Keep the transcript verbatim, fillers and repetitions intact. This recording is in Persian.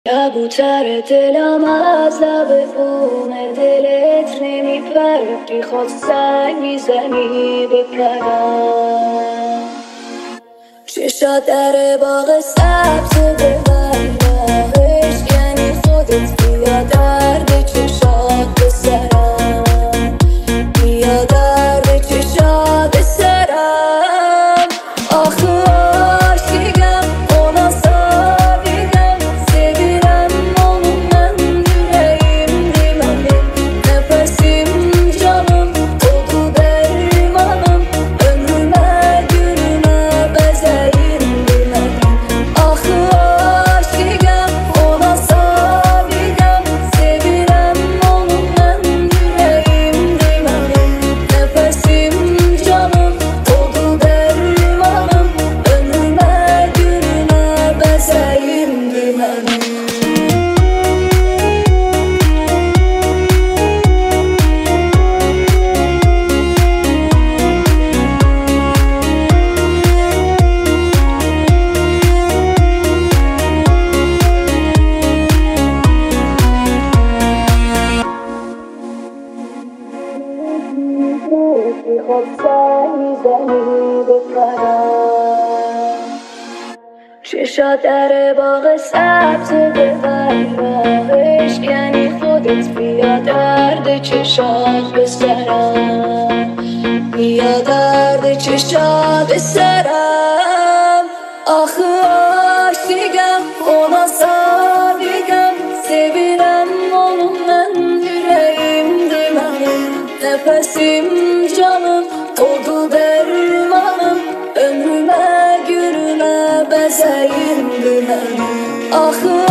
کبوتر دلم از لب بوم دلت نمیپره، بیخواد سنگ میزنی بپرم. چشات در باغ سبز ببر راهش، یعنی خودت بیا درد چشات به سرم، بیا درد چشات به سرم. آخه عاشقم ona sabigam, sevirem onu ben yüreğim limanım. Nefesim canım, oldu dermanım, ömrüme günüme bezeyim limanım. Ahı aşıgam ona sabigam, sevirem onu ben yüreğim limanım. Nefesim canım, oldu dermanım, ömrüme günüme bezeyim limanım. بیخواد سنگ میزنی بپرم. چشات در باغ سبز ببر راهش، یعنی خودت بیا درد چشات به سرم، بیا درد چشات به سرم. آخه aşıgam ona sabigam, sevirem onu ben yüreğim limanım. Nefesim canım, oldu dermanım, ömrüme günüme bezeyim limanım. Ahı